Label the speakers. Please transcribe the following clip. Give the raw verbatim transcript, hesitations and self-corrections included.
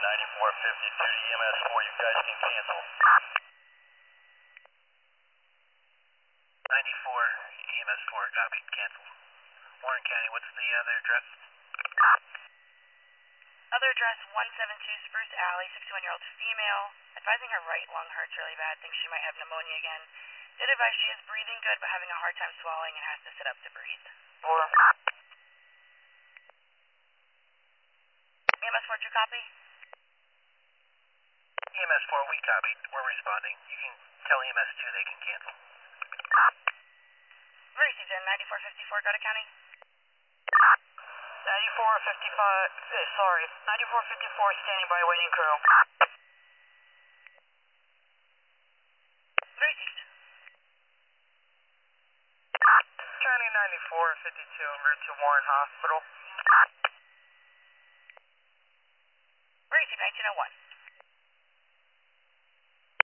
Speaker 1: ninety-four fifty-two to E M S four, you guys can cancel. ninety-four, E M S four, copy, cancel. Warren County, what's the other address?
Speaker 2: Other address, one seven two Spruce Alley, sixty-one-year-old female, advising her right lung hurts really bad, thinks she might have pneumonia again. Did advise she is breathing good but having a hard time swallowing and has to sit up to breathe.
Speaker 1: Four.
Speaker 2: E M S four, two copy?
Speaker 1: E M S four, we copied. We're responding. You can tell E M S two they can cancel.
Speaker 2: Received in ninety-four fifty-four, go to county.
Speaker 3: ninety-four fifty-five, eh, sorry, ninety-four fifty-four standing by waiting crew.
Speaker 2: Received.
Speaker 3: County ninety-four fifty-two en route to Warren Hospital.
Speaker 2: Received nineteen oh one.